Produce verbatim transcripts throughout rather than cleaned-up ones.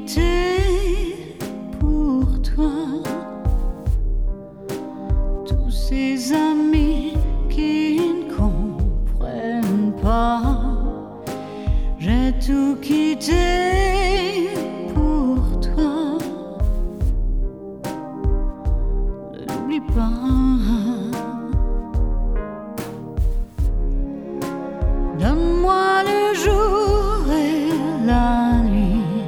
quitté pour toi. Tous ces amis qui ne comprennent pas, j'ai tout quitté pour toi. Ne l'oublie pas. Donne-moi le jour et la nuit.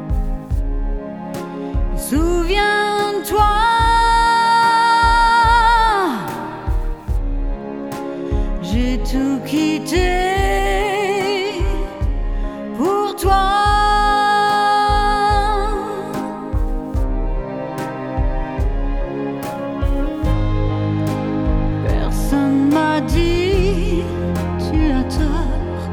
Souviens-toi, j'ai tout quitté pour toi. Personne m'a dit tu as tort.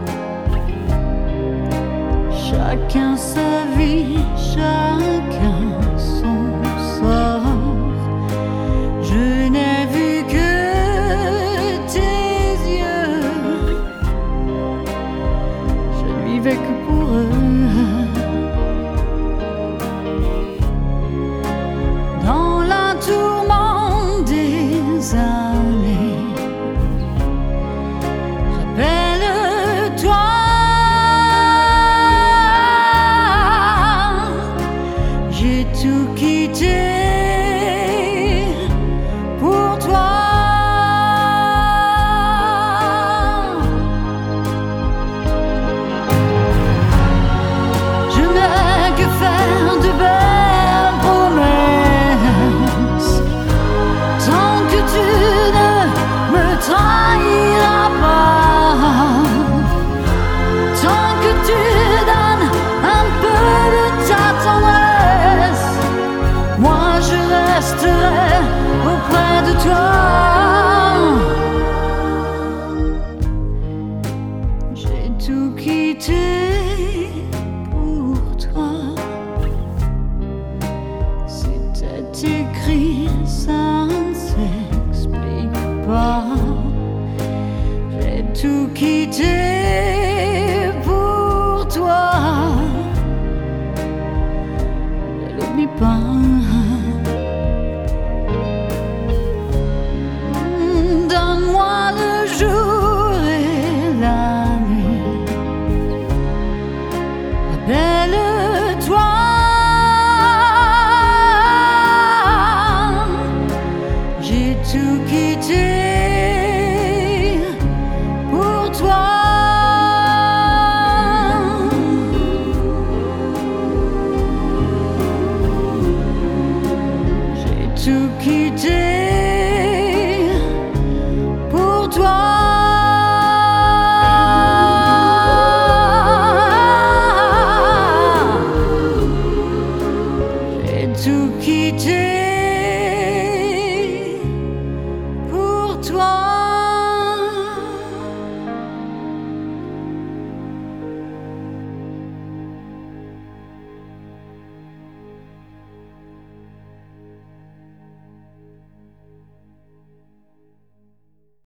Chacun sa vie, chacun son sort. Je n'ai vu que tes yeux, je ne vivais que pour eux. Dans la tourmente des années, rappelle-toi, j'ai tout quitté pour toi. Je n'ai que faire de belles promesses, tant que tu ne me trahiras pas, tant que tu donnes un peu de ta tendresse, moi je resterai auprès de toi. J'ai tout quitté pour toi. C'était écrit, ça ne s'explique pas. J'ai tout quitté pour toi. Ne l'oublie pas. Donne-moi le jour et la nuit. Rappelle-toi, j'ai tout quitté